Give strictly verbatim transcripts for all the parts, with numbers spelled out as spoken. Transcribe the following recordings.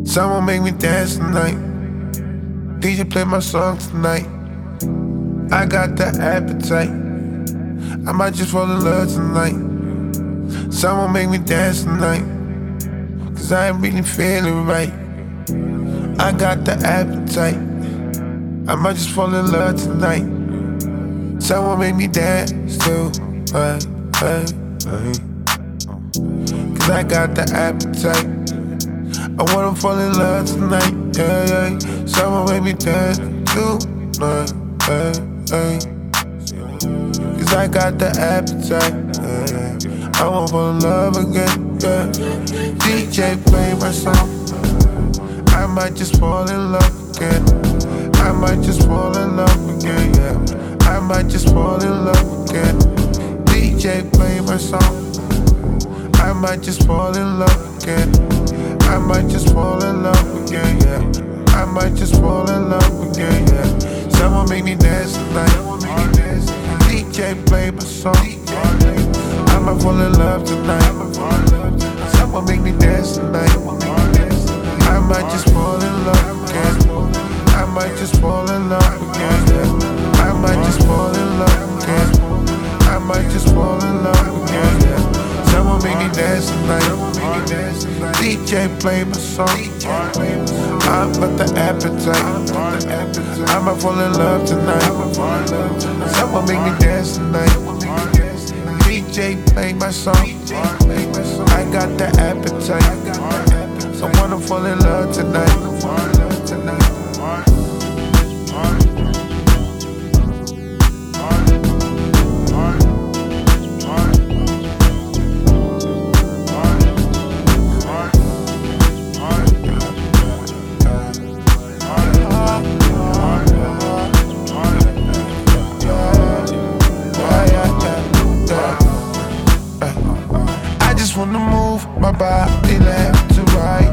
Someone make me dance tonight. D J play my song tonight. I got the appetite. I might just fall in love tonight. Someone make me dance tonight, cause I ain't really feeling right. I got the appetite. I might just fall in love tonight. Someone make me dance too. Hey, hey, hey. Cause I got the appetite. I wanna fall in love tonight. Yeah, yeah. Someone make me dance tonight. Hey, hey. Cause I got the appetite. Yeah, yeah. I wanna fall in love again. Yeah. D J play my song. I might just fall in love again. I might just fall in love again, yeah. I might just fall in love again. D J play my song. I might just fall in love again. I might just fall in love again, yeah. I might just fall in love again, yeah. Someone make me dance tonight. D J play my song. I might fall in love tonight. Someone make me dance tonight. I might just fall in love again. I might just fall in love again, yeah. I might just fall in love again. I might just fall in love again, yeah. Someone make me dance tonight. D J play my song. I'm got the appetite. I might fall in love tonight. Someone make me dance tonight. D J play my song. I got the appetite. So I wanna fall in love tonight. Wanna move my body left to right.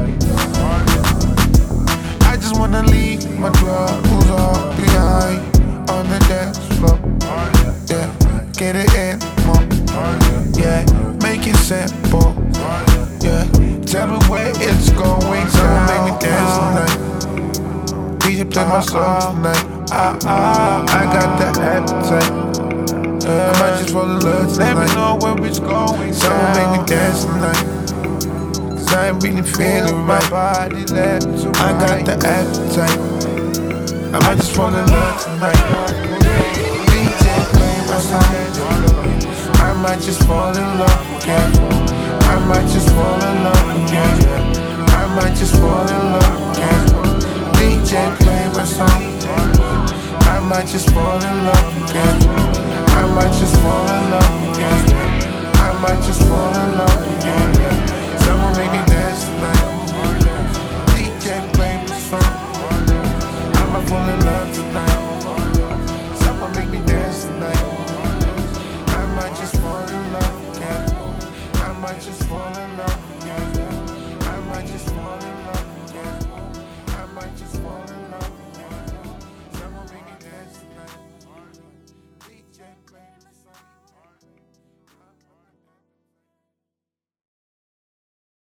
I just wanna leave my troubles all behind on the dance floor. Yeah, get it in more. Yeah, make it simple. Yeah, tell me where it's going. Someone make me dance tonight. D J play my song tonight. I got the appetite. I might just fall in love tonight. Let me know where it's going. Someone make me dance tonight, cause I ain't really feeling right. I got the appetite. I might just fall in love tonight. D J play my song. I might just fall in love again. I might just fall in love again. I might just fall in love again. D J play my song. I might just fall in love again. I might just fall in love again.